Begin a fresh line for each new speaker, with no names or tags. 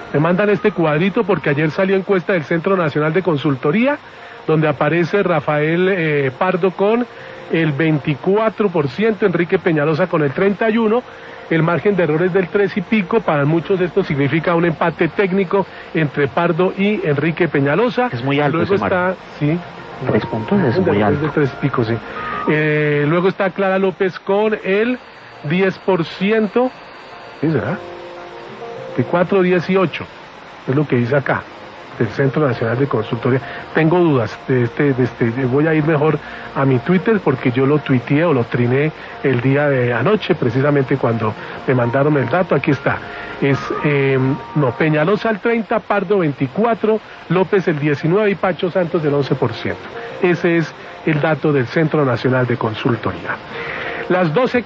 Me mandan este cuadrito porque ayer salió encuesta del Centro Nacional de Consultoría, donde aparece Rafael Pardo con el 24%, Enrique Peñalosa con el 31%, el margen de error es del 3 y pico, para muchos esto significa un empate técnico entre Pardo y Enrique Peñalosa.
Es muy alto.
Luego está, sí,
3 puntos es muy alto.
Es de 3 y pico, sí. Luego está Clara López con el 10%, ¿sí será? De 4,18, es lo que dice acá, del Centro Nacional de Consultoría. Tengo dudas voy a ir mejor a mi Twitter porque yo lo tuiteé o lo triné el día de anoche, precisamente cuando me mandaron el dato. Aquí está, Peñalosa el 30%, Pardo 24%, López el 19% y Pacho Santos el 11%. Ese es el dato del Centro Nacional de Consultoría. Las 12